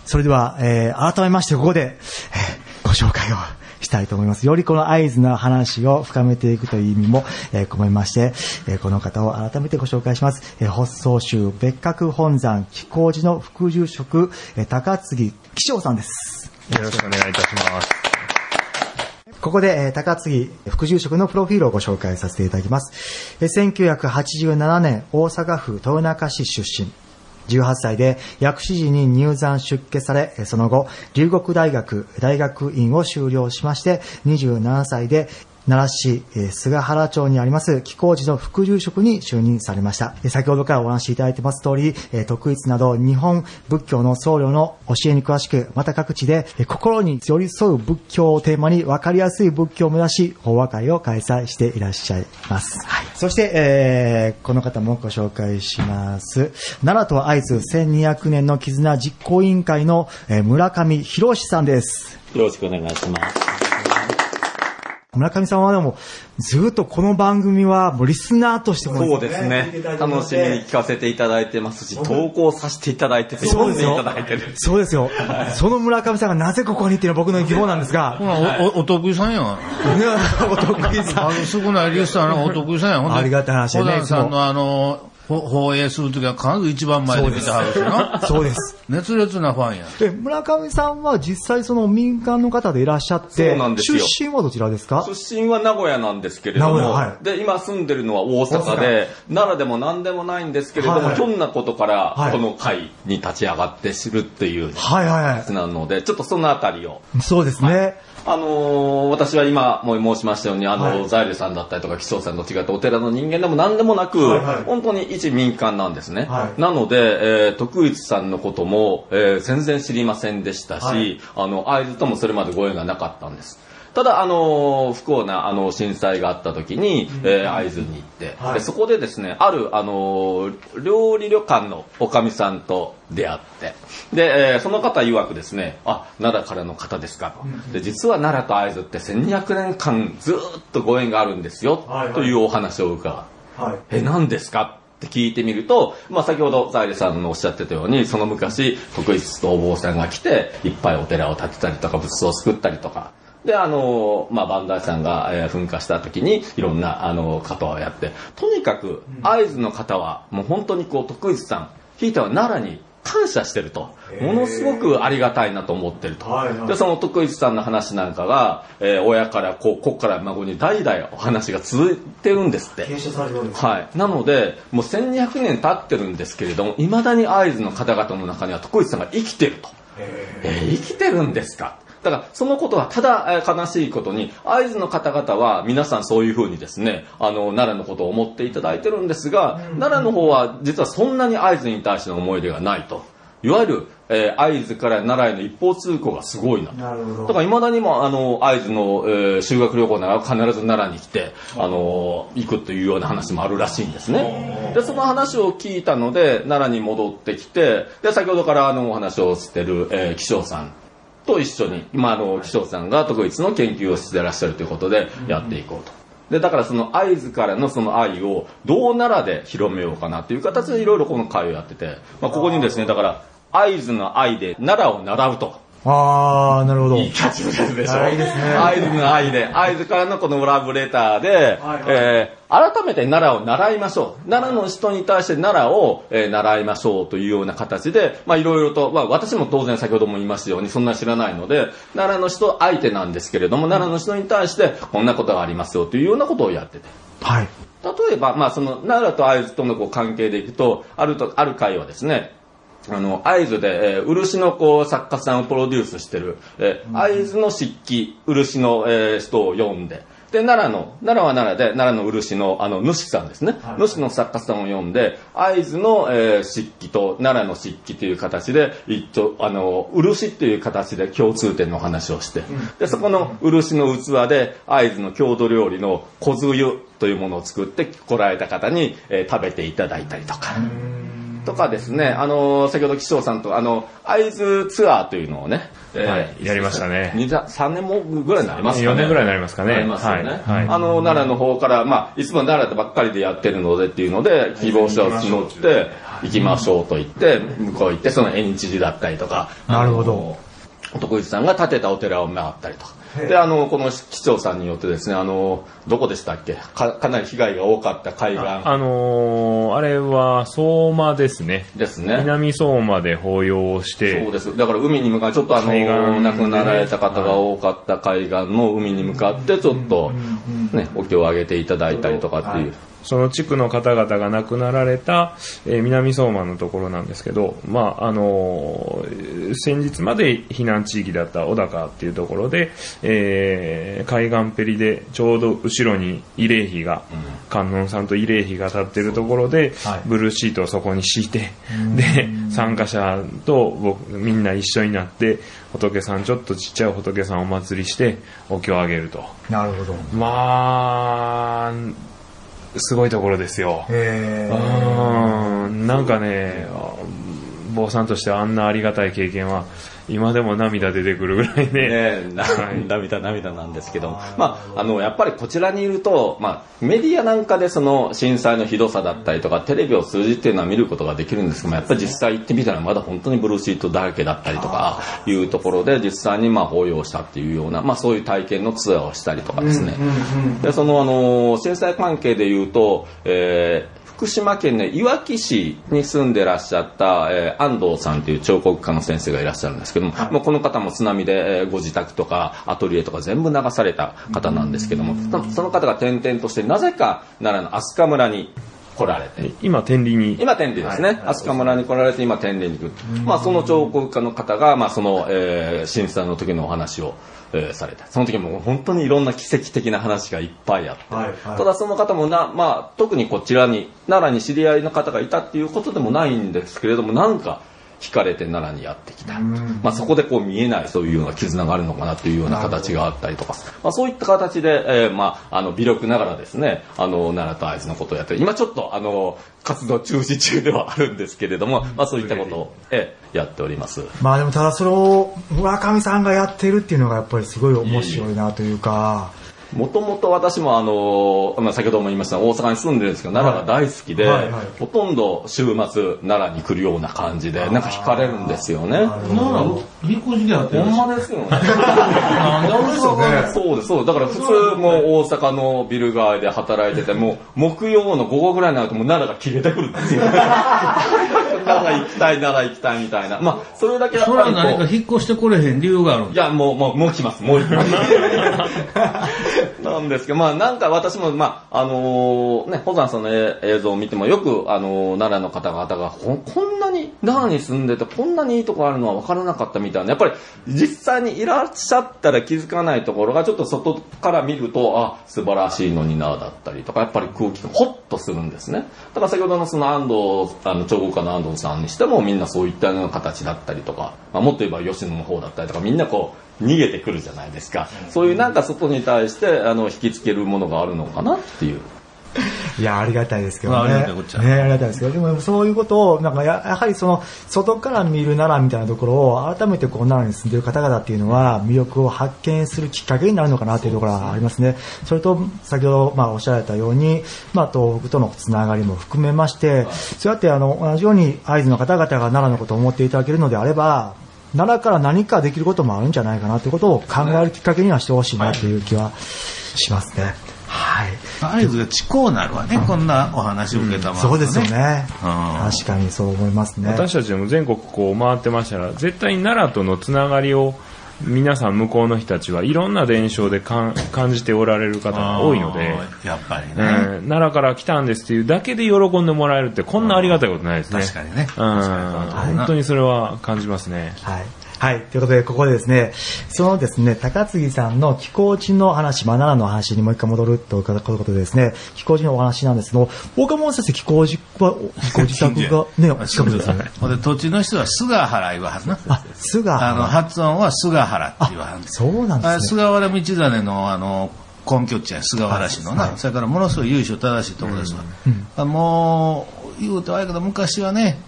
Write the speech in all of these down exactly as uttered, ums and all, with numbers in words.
それでは、えー、改めましてここで、えー、ご紹介をしたいと思います。よりこの会津の話を深めていくという意味も、えー、込めまして、えー、この方を改めてご紹介します。えー、発想宗別格本山喜光寺の副住職、えー、高杉喜正さんです。 よろしくお願いいたします。 ここで、えー、高杉副住職のプロフィールをご紹介させていただきます。えー、せんきゅうひゃくはちじゅうななねん大阪府豊中市出身。じゅうはっさいで薬師寺に入山出家され、その後、龍谷大学大学院を修了しまして、にじゅうななさいで奈良市菅原町にあります喜光寺の副住職に就任されました。先ほどからお話しいただいてます通り、徳一など日本仏教の僧侶の教えに詳しく、また各地で心に寄り添う仏教をテーマに分かりやすい仏教を目指し、法話会を開催していらっしゃいます。はい、そして、えー、この方もご紹介します。奈良と会津せんにひゃくねんの絆実行委員会の村上博さんです。 よろしくお願いします。 村上さんはでもずっとこの番組はもうリスナーとしても、 ね、そうですね、楽しみに聞かせていただいてますし、投稿させていただいてて、読んでいただいてる。 そうですよ、はい、その村上さんがなぜここにっていうのは僕の疑問なんですが、 お, お, お得意さんやんお得意さん、 あの少ないリスナーのお得意さんやん。 ありがたい話でね、 小田さんのあの放映するときは必ず一番前で見てはるしな。 そうです。 熱烈なファンや。 え、村上さんは実際その民間の方でいらっしゃって、 そうなんですよ。 出身はどちらですか？ 出身は名古屋なんですけれども、はい、で、今住んでるのは大阪で、奈良でも何でもないんですけれども、はい、ひょんなことからこの会に立ち上がって知るっていう、 はいはいはい。 なので、ちょっとそのあたりを。 そうですね。はい、 あのー、私は今も申しましたように、あの、はい、ザイルさんだったりとか、紀章さんと違ってお寺の人間でも何でもなく、はいはい、本当に一民間なんですね。はい、なので、えー、徳一さんのことも、えー、全然知りませんでしたし、はい、あの、会津ともそれまでご縁がなかったんです。ただ、あの、不幸な、あの、震災があった時に、えー、会津に行って、はい、でそこでですね、ある、あの、料理旅館のおかみさんと出会って、で、えー、その方曰くですね、あ、奈良からの方ですかと。で、実は奈良と会津ってせんにひゃくねんかんずっとご縁があるんですよ、はいはい、というお話を伺って、はい、え、何ですかって聞いてみると、まあ、先ほどザイレさんのおっしゃってたように、その昔、徳一とお坊さんが来て、いっぱいお寺を建てたりとか、仏像を作ったりとか、で、あの、まあ、磐梯山が、えー、噴火した時に、いろんな、あの、方をやって、とにかく、会津の方は、もう本当にこう、徳一さん、ひいては奈良に感謝してると。ものすごくありがたいなと思ってると。で、その徳一さんの話なんかが、えー、親から、こう、子から孫に代々お話が続いてるんですって。 継承されてるんですか？ はい。なので、もうせんにひゃくねん経ってるんですけれども、未だに会津の方々の中には徳一さんが生きてると。えー、生きてるんですか？だから、そのことは、ただ、悲しいことに、会津の方々は、皆さんそういうふうにですね、あの、奈良のことを思っていただいてるんですが、うん、奈良の方は、実はそんなに会津に対しての思い出がないと。いわゆる、えー、会津から奈良への一方通行がすごいなと。なるほど。だから、未だにも、あの、会津の、えー、修学旅行なら必ず奈良に来て、あの、行くというような話もあるらしいんですね。で、その話を聞いたので、奈良に戻ってきて、で、先ほどからあの、お話をしてる、えー、紀章さんと一緒に、今、あの、紀章さんが徳一の研究をしていらっしゃるということで、やっていこうと。で、だからその会津からのその愛を、どう奈良で広めようかなという形でいろいろこの会をやってて、まあ、ここにですね、だから、会津の愛で奈良を習うと。 あー、なるほど。 いいキャッチフレーズでしょ。 いいですね。 会津の愛で、会津からのこのラブレターで、はいはい、えー、改めて奈良を習いましょう。奈良の人に対して奈良を、えー、習いましょうというような形で、まあいろいろと、まあ私も当然先ほども言いましたようにそんな知らないので、奈良の人相手なんですけれども、奈良の人に対してこんなことがありますよというようなことをやってて。 はい。 例えば、まあその奈良と会津とのこう関係でいくと、あると、ある会はですね、あの、会津で、えー、漆のこう、作家さんをプロデュースしてる、えー、会津の漆器、漆の、えー、人を呼んで、で、奈良の、奈良は奈良で、奈良の漆の、あの、主さんですね。はい、主の作家さんを呼んで、会津の、えー、漆器と奈良の漆器という形で、一丁、あの、漆っていう形で共通点の話をして、うん、で、そこの漆の器で、会津の郷土料理の小津湯というものを作って来られた方に、えー、食べていただいたりとか。 とかですね、あの、先ほど岸尾さんと、あの、会津ツアーというのをね、 はい、やりましたね。 さんねんもぐらいになりますかね。 よねんぐらいになりますかね。 なりますよね。 はい。 あの、奈良の方から、まあ、いつも奈良でばっかりでやってるのでっていうので、希望者を募って、行きましょうと言って、向こう行って、その縁日寺だったりとか。 なるほど。 徳一さんが建てたお寺を回ったりとか。で、あの、この市長さんによってですね、あの、どこでしたっけ か, かなり被害が多かった海岸。 あ、あのー、あれは相馬ですね。 ですね。 南相馬で法要をして。 そうです。だから海に向かって、ちょっとあの、亡くなられた方が多かった海岸の海に向かって、ちょっと、ね、お経をあげていただいたりとかっていう。 その地区の方々が亡くなられた、えー、南相馬のところなんですけど、まああのー、先日まで避難地域だった小高っていうところで、えー、海岸ペリでちょうど後ろに慰霊碑が、うん、観音さんと慰霊碑が立ってるところで、はい、ブルーシートをそこに敷いて、で参加者と僕みんな一緒になって仏さん、ちょっとちっちゃい仏さんをお祭りしてお経をあげると。 なるほど。 まあすごいところですよ。 へー。うん、なんかね、坊さんとしてあんなありがたい経験は今でも涙出てくるぐらいね。 ね、涙涙なんですけども、まああのやっぱりこちらにいると、まあメディアなんかでその震災のひどさだったりとかテレビを通じていうのは見ることができるんですけども、やっぱり実際行ってみたらまだ本当にブルーシートだらけだったりとかいうところで実際にまあ法要したっていうような、まあそういう体験のツアーをしたりとかですね。でそのあの震災関係でいうと、えー福島県のいわき市に住んでらっしゃった、えー、安藤さんという彫刻家の先生がいらっしゃるんですけども、はい、もうこの方も津波で、えー、ご自宅とかアトリエとか全部流された方なんですけども、その、その方が転々としてなぜか奈良の飛鳥村に来られて、 今天理に今天理ですね、はい、飛鳥村に来られて今天理に来る、まあ、その彫刻家の方が、まあそのえー、震災の時のお話をえー、された。その時も本当にいろんな奇跡的な話がいっぱいあって、はいはい、ただその方もな、まあ、特にこちらに奈良に知り合いの方がいたっていうことでもないんですけれども、なんか惹かれて奈良にやってきた、まあ、そこでこう見えないそういうような絆があるのかなというような形があったりとか、まあ、そういった形で、えーまあ、あの微力ながらですね、あの奈良と会津のことをやって今ちょっとあの活動中止中ではあるんですけれども、まあ、そういったことを、えー、やっております。 まあでもただそれを村上さんがやってるっていうのがやっぱりすごい面白いなというか、 もともと私もあの、まあ、先ほども言いました大阪に住んでるんですけど、奈良が大好きで、はいはいはい、ほとんど週末奈良に来るような感じでなんか惹かれるんですよね。 奈良引っ越しであってるんですほんまですよね。なんで俺ですね。そうですそうです。だから普通もう大阪のビル街で働いてても木曜の午後ぐらいになるともう奈良が切れてくるんですよ。奈良行きたい奈良行きたいみたいな。まあそれだけやっぱりそれは何か引っ越してこれへん理由があるんですか。 いやもうもうもう来ますもう来ます。なんですけど、まあなんか私も、まあ、あのー、ね、保山さんの映像を見てもよく、あのー、奈良の方々がこ、こんなに奈良に住んでてこんなにいいとこあるのは分からなかったみたいな、やっぱり実際にいらっしゃったら気づかないところがちょっと外から見ると、あ、素晴らしいのにな、だったりとか、やっぱり空気がホッとするんですね。だから先ほどのその安藤、あの、彫刻家の安藤さんにしてもみんなそういったような形だったりとか、まあ、もっと言えば吉野の方だったりとか、みんなこう、逃げてくるじゃないですか。そういうなんか外に対してあの引きつけるものがあるのかなっていう。 いやありがたいですけどね。 ありがたいこっちゃ。 ね、ありがたいですけど、でもそういうことをなんか や, やはりその外から見る奈良みたいなところを改めてこう奈良に住んでいる方々っていうのは魅力を発見するきっかけになるのかなというところがありますね。それと先ほどまあおっしゃられたように、まあ東北とのつながりも含めまして、そうやってあの同じように会津の方々が奈良のことを思っていただけるのであれば。奈良から何かできることもあるんじゃないかなということを考えるきっかけにはしてほしいなという気はしますね。はい。 会津が地高なるわね、うん、こんなお話を受けたまま、ねうん、そうですよね、うん。確かにそう思いますね。 私たちも全国こう回ってましたら、絶対に奈良とのつながりを皆さん向こうの人たちはいろんな伝承で感じておられる方が多いので、 やっぱりね、 うん、奈良から来たんですっていうだけで喜んでもらえるってこんなありがたいことないですね。 確かにね。 うん、本当にそれは感じますね。 はい。はい。ということで、ここでですね、そのですね、高杉さんの寄港地の話、まあ、奈良の話にもう一回戻るということでですね、寄港地のお話なんですけど、岡本先生、寄港地は、寄港自宅がね、近くですよね。 で、土地の人は菅原言わはるな。 あ、菅原。 あの、発音は菅原って言わはるんです。 そうなんですね。 菅原道真の、あの、根拠地や菅原市のな、はい、それからものすごい由緒正しいところですわ。うんうん、もう、言うとあれけど、昔はね、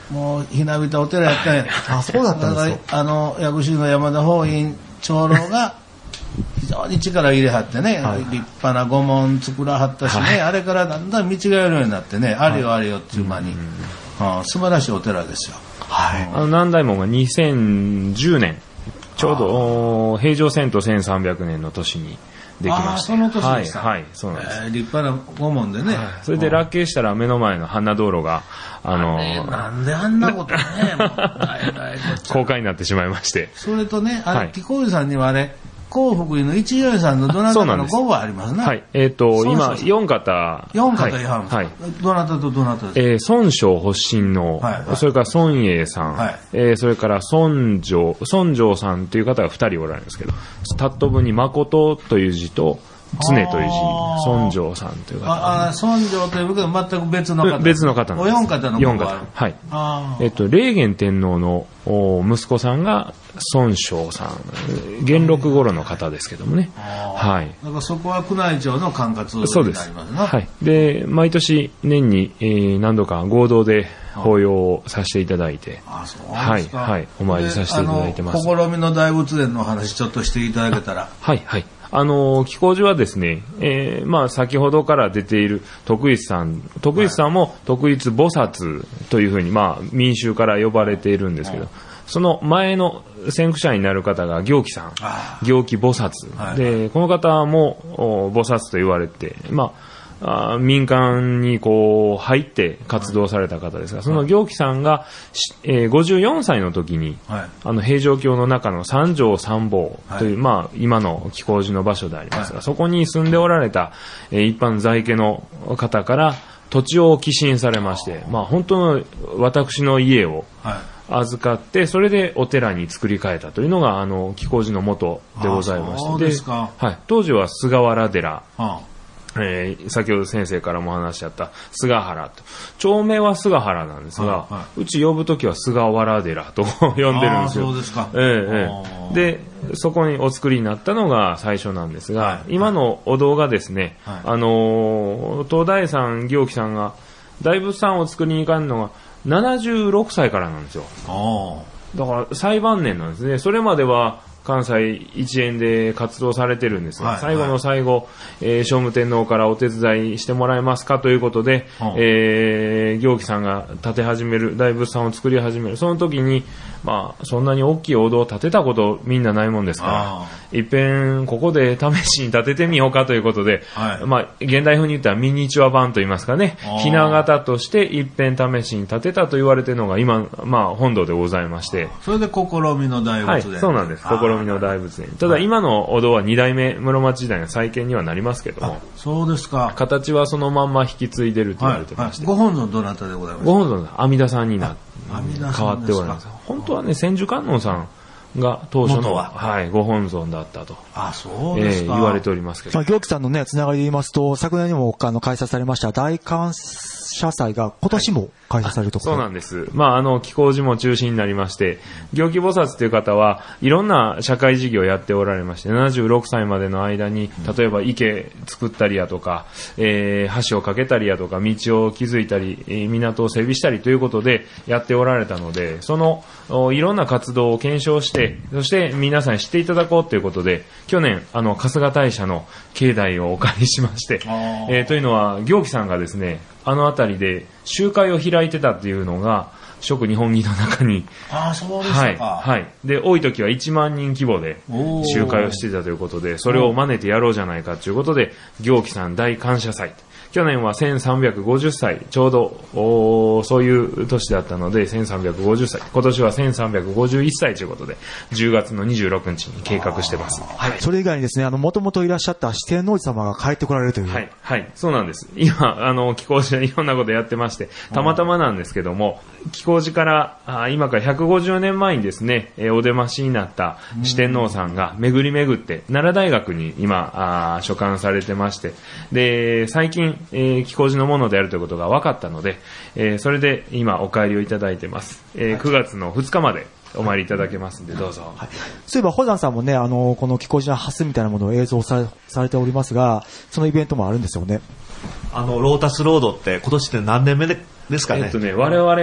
もう、ひなびたお寺やったんや。 あ、そうだったんですか。 あの、薬師の山田法院長老が、非常に力入れはってね、はい、立派な御門作らはったしね、はい、あれからだんだん見違えるようになってね、あれよあれよっていう間に、はい、うん、素晴らしいお寺ですよ。 はい。あの、南大門がにせんじゅうねん、ちょうど、平城遷都せんさんびゃくねんの年にできました。 その年でした。 はい、はい、そうなんです。 えー、立派な御門でね。はい、 それで落慶したら目の前の花道路が、あのー、なんであんなことね、もう、 公開になってしまいまして。 それとね、あれ、紀光寺さんにはね、幸福院の一行さんのどなたかのごがありますね。 はい。えっ、ー、と、今、四方。 四方いはんですか、はい。どなたとどなたですか。 えー、孫正発信の、はいはい、それから孫英さん、はい、えー、それから孫正、孫正さんという方が二人おられるんですけど、タット文に誠という字と、常という字、孫正さんという方。 ああ、孫正ということは全く別の方。 別の方なんです。 お四方の四方。はい。えっと、霊源天皇の息子さんが孫正さん。元禄頃の方ですけどもね。はい。 だからそこは宮内庁の管轄になりますね。 そうです。はい。で、毎年年に、えー、何度か合同で法要をさせていただいて。 ああ、そうですか。 はい。はい。お参りさせていただいてます。 試みの大仏殿の話ちょっとしていただけたら。 はい、はい。あの、紀光寺はですね、えー、まあ、先ほどから出ている徳一さん、徳一さんも徳一菩薩というふうに、まあ、民衆から呼ばれているんですけど、その前の先駆者になる方が行基さん、行基菩薩、はい、で、この方も菩薩と言われて、まあ、あ民間にこう入って活動された方ですが、その行基さんが、えー、ごじゅうよんさいの時に、はい、あの平城京の中の三条三坊という、はい、まあ今の紀光寺の場所でありますが、はい、そこに住んでおられた、えー、一般在家の方から土地を寄進されまして、まあ本当の私の家を預かって、それでお寺に作り変えたというのがあの紀光寺の元でございまして、 そうですか。 はい、当時は菅原寺。はあ、えー、先ほど先生からも話し合った菅原と、町名は菅原なんですが、はいはい、うち呼ぶときは菅原寺と呼んでるんですよ。 そうですか。 えーえー、で、そこにお作りになったのが最初なんですが、はい、今のお堂がですね、はい、あのー、東大さん、行基さんが大仏さんを作りに行かんのがななじゅうろくさいからなんですよ。だから最晩年なんですね。それまでは関西一円で活動されてるんですが、はい、最後の最後、はい、えー、聖武天皇からお手伝いしてもらえますかということで、うん、えー、行基さんが建て始める、大仏さんを作り始める、その時に、まあ、そんなに大きいお堂を建てたことみんなないもんですから、いっぺんここで試しに建ててみようかということで、はい、まあ、現代風に言ったらミニチュア版といいますかね、ひな形としていっぺん試しに建てたと言われているのが今、まあ、本堂でございまして。 それで試みの大仏殿。はい、 そうなんです。試みの大仏殿。ただ今のお堂はに代目室町時代の再建にはなりますけども。 そうですか。 形はそのまんま引き継いでると言われてまして。 はいはい、ご本尊どなたでございますか。 ご本尊阿弥陀さんになって変わっております。本当はね、千手観音さんが当初の、はい、ご本尊だったと。 あ、そうですか。 えー、言われておりますけど。 まあ、行基さんのね、つながりで言いますと、昨年にもあの開催されました大感謝祭が今年も開催されるところ、 はい、そうなんです。まあ、あの、紀光寺も中心になりまして、行基菩薩という方はいろんな社会事業をやっておられまして、ななじゅうろくさいまでの間に、例えば池作ったりやとか、えー、橋を架けたりやとか、道を築いたり、港を整備したりということでやっておられたので、その、いろんな活動を検証して、そして皆さんに知っていただこうということで、去年、あの、春日大社の境内をお借りしまして、えー、というのは、行基さんがですね、あの辺りで集会を開いてたっていうのが、諸日本儀の中に。 ああ、そうですか。 はい。はい。で、多い時はいちまんにん規模で集会をしていたということで、それを真似てやろうじゃないかということで、行基さん大感謝祭。去年はせんさんびゃくごじゅっさい、ちょうどそういう年だったのでせんさんびゃくごじゅっさい、今年はせんさんびゃくごじゅういっさいということでじゅうがつのにじゅうろくにちに計画してます。 はい、それ以外にですね、あの元々いらっしゃった四天王寺様が帰ってこられるという。 はい、はい、そうなんです。今あの紀光寺いろんなことやってまして、たまたまなんですけども、紀光寺からあ今からひゃくごじゅうねんまえにですね、えお出ましになった四天王さんが巡り巡って奈良大学に今あ所管されてまして、で最近、えー、紀光寺のものであるということが分かったので、えー、それで今お帰りをいただいてます、えー、くがつのふつかまでお参りいただけますんでどうぞ、はい、 そういえば保山さんもね、あのこの紀光寺のハスみたいなものを映像され、されておりますが、そのイベントもあるんですよね。 あのロータスロードって今年って何年目でですかね。 えっとね、我々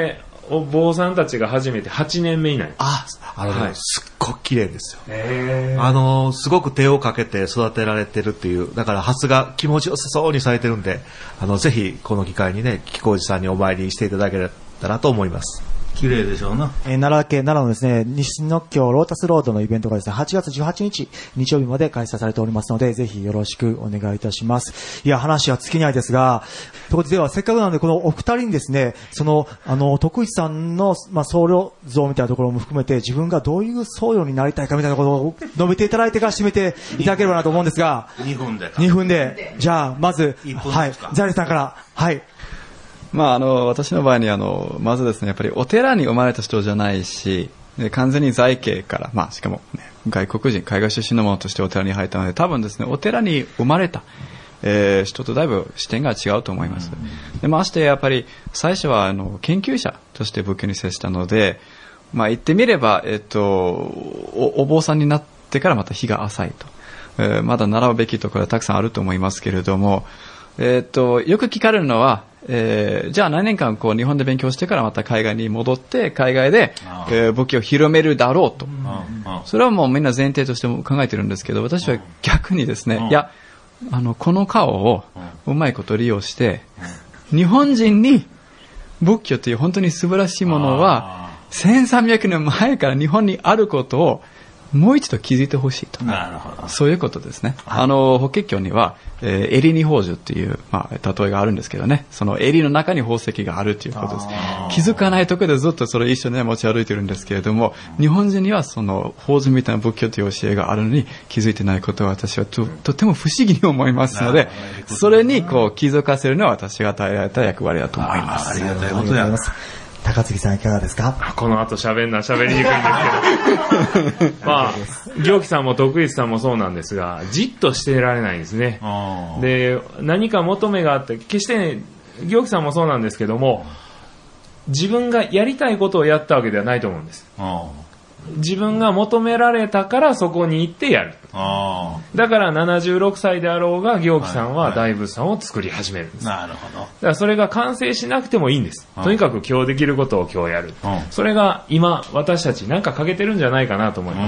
お坊さんたちが始めてはちねんめになります。あ、あのね、はい、すっごく綺麗ですよ。 へー。 あの、すごく手をかけて育てられてるっていう、だから発が気持ちよさそうにされてるんで、あの、ぜひこの機会にね、木小路さんにお参りしていただけたらと思います。 綺麗でしょうな。 えー、奈良県、奈良のですね、西の京ロータスロードのイベントがですね、はちがつじゅうはちにち、日曜日まで開催されておりますので、ぜひよろしくお願いいたします。いや、話は尽きないですが、ということでは、せっかくなので、このお二人にですね、その、あの、徳一さんの、まあ、僧侶像みたいなところも含めて、自分がどういう僧侶になりたいかみたいなことを述べていただいてから締めていただければなと思うんですが、 にふんで。 にふんで。じゃあ、まず、はい、ザリさんから、はい。 まあ、あの私の場合にあのまずですねやっぱりお寺に生まれた人じゃないしで完全に在家から、まあ、しかも、ね、外国人海外出身の者としてお寺に入ったので多分ですねお寺に生まれた、えー、人とだいぶ視点が違うと思います。でましてやっぱり最初はあの研究者として仏教に接したので、まあ、言ってみれば、えっと、お, お坊さんになってからまた日が浅いと、えー、まだ習うべきところはたくさんあると思いますけれども、えっと、よく聞かれるのはえー、じゃあ何年間こう日本で勉強してからまた海外に戻って海外で、えー、仏教を広めるだろうと、それはもうみんな前提としても考えてるんですけど、私は逆にですね、いやあのこの顔をうまいこと利用して日本人に仏教という本当に素晴らしいものはせんさんびゃくねんまえから日本にあることをもう一度気づいてほしいと。 なるほど。 そういうことですね。あの法華経には、えー、襟に宝珠っていう、まあ、例えがあるんですけどね、その襟の中に宝石があるということです。気づかないところでずっとそれ一緒に、ね、持ち歩いてるんですけれども、日本人にはその宝珠みたいな仏教という教えがあるのに気づいてないことは私は と, とても不思議に思いますので、それにこう気づかせるのは私が与えられた役割だと思います。 あ, ありがたいことや。 高槻さんいかがですか？ この後喋んな喋りにくいんですけどまあ行基さんも徳一さんもそうなんですが、じっとしてられないんですね。で何か求めがあって決して、ね、行基さんもそうなんですけども、自分がやりたいことをやったわけではないと思うんです。自分が求められたからそこに行ってやる。 あだからななじゅうろくさいであろうが行基さんは大仏さんを作り始めるんです。 なるほど。 だからそれが完成しなくてもいいんです。とにかく今日できることを今日やる。それが今私たちなんか欠けてるんじゃないかなと思います。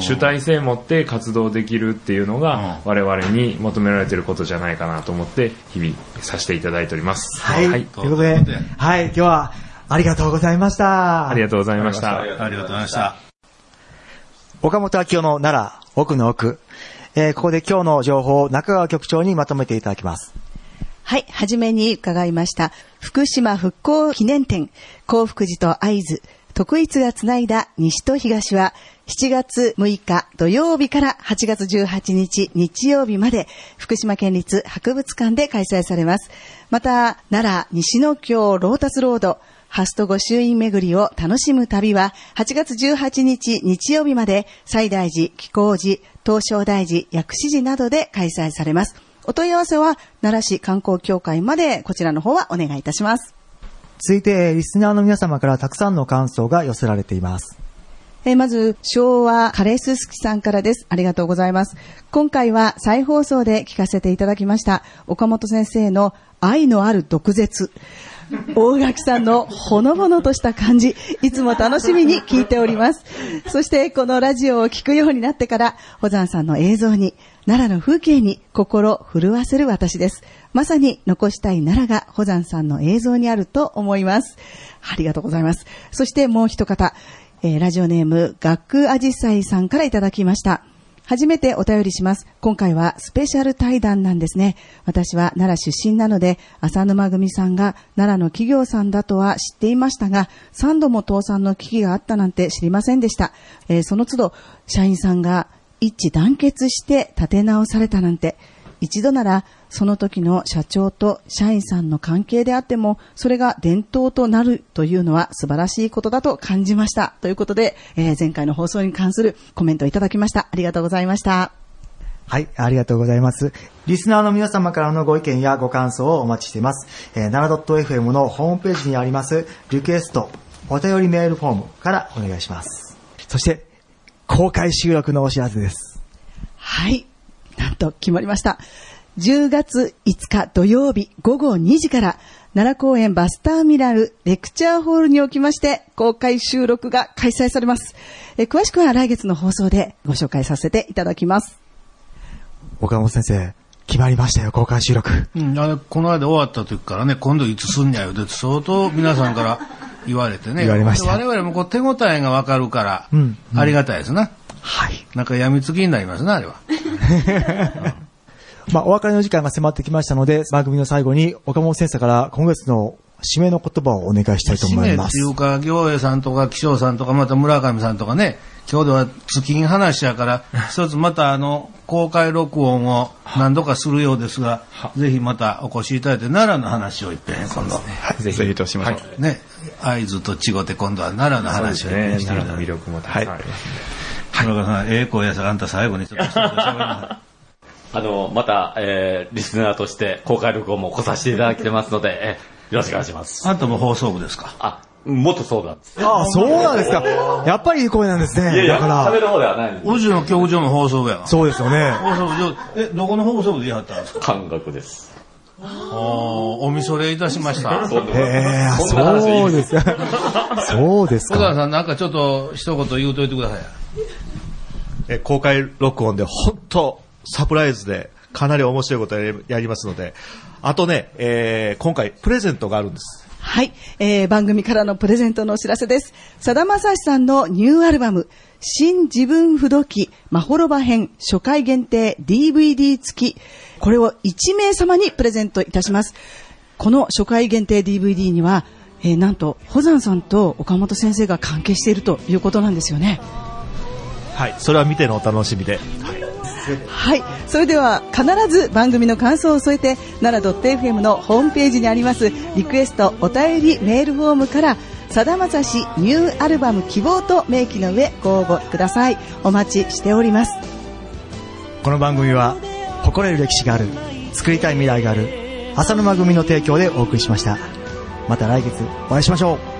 主体性持って活動できるっていうのが我々に求められていることじゃないかなと思って日々させていただいております。 はい。はい、ということで、はい、今日はありがとうございました。 ありがとうございました。 ありがとうございました。 岡本明夫の奈良奥の奥、えー、ここで今日の情報を中川局長にまとめていただきます。 はい、はじめに伺いました福島復興記念展興福寺と会津徳一がつないだ西と東はしちがつむいか土曜日からはちがつじゅうはちにち日曜日まで福島県立博物館で開催されます。また奈良西の京ロータスロードハスト御朱印巡りを楽しむ旅ははちがつじゅうはちにち日曜日まで西大寺、貴光寺、東照大寺、薬師寺などで開催されます。お問い合わせは奈良市観光協会までこちらの方はお願いいたします。 続いてリスナーの皆様からたくさんの感想が寄せられています。 えまず昭和カレーススキさんからです。ありがとうございます。今回は再放送で聞かせていただきました岡本先生の愛のある毒舌、大垣さんのほのぼのとした感じ、いつも楽しみに聞いております。そしてこのラジオを聞くようになってから保山さんの映像に奈良の風景に心震わせる私です。まさに残したい奈良が保山さんの映像にあると思います。ありがとうございます。そしてもう一方、えー、ラジオネーム学あじさいさんからいただきました。初めてお便りします。今回はスペシャル対談なんですね。私は奈良出身なので浅沼組さんが奈良の企業さんだとは知っていましたが、さんども倒産の危機があったなんて知りませんでした。えー、その都度社員さんが一致団結して立て直されたなんて、一度ならその時の社長と社員さんの関係であってもそれが伝統となるというのは素晴らしいことだと感じましたということで、えー、前回の放送に関するコメントをいただきました。ありがとうございました。 はい、ありがとうございます。リスナーの皆様からのご意見やご感想をお待ちしています。えー、奈良 .エフエム のホームページにありますリクエストお便りメールフォームからお願いします。そして公開収録のお知らせです。 はい、なんと決まりました。じゅうがついつか土曜日ごごにじから奈良公園バスターミナルレクチャーホールにおきまして公開収録が開催されます。え詳しくは来月の放送でご紹介させていただきます。 岡本先生、決まりましたよ、公開収録。 うん、あれこの間終わった時からね、今度いつすんにゃよって相当皆さんから言われてね。 言われました。 我々もこう手応えがわかるから、うんうん、ありがたいですな。 はい。 なんか病みつきになりますな、あれは。 まあ、お別れの時間が迫ってきましたので、番組の最後に岡本先生から今月の締めの言葉をお願いしたいと思います。 締めっていうか、行栄さんとか気象さんとか、また村上さんとかね、今日では月金話やから、一つまたあの、公開録音を何度かするようですが、ぜひまたお越しいただいて、奈良の話を一遍、今度。 はい、ぜひぜひとしましょう。はい、 ね、会津と違って今度は奈良の話を一遍していただいて。 奈良の魅力もたくさんありますね。 はい。村上さん、ええ声やさ、あんた最後にちょっと一言喋りなあの、また、えー、リスナーとして公開録音も来させていただきてますので、えー、よろしくお願いします。 あんたも放送部ですか？ あ、元そうだ。 ああ、そうなんですか。やっぱりいい声なんですね。 いやいや、 だから。 喋る方ではないんです。 うちの局長も放送部やわ。 そうですよね。 放送部長、え、どこの放送部でやったんですか？ 感覚です。 お、おみそれいたしました。 へえ、そうですか。そうですか。 小沢さん、なんかちょっと一言言うといてください。 え、公開録音で本当サプライズでかなり面白いことをやりますので、あとね、えー、今回プレゼントがあるんです。 はい、えー、番組からのプレゼントのお知らせです。さだまさしさんのニューアルバム、新自分不動記まほろば編初回限定 ディーブイディー 付き、これをいちめい様にプレゼントいたします。この初回限定 ディーブイディー には、えー、なんと保山さんと岡本先生が関係しているということなんですよね。 はい、それは見てのお楽しみで。はい、 はい、それでは必ず番組の感想を添えて奈良 .fm のホームページにありますリクエストお便りメールフォームからさだまさしニューアルバム希望と明記の上ご応募ください。お待ちしております。 この番組は誇れる歴史がある、作りたい未来がある浅沼組の提供でお送りしました。また来月お会いしましょう。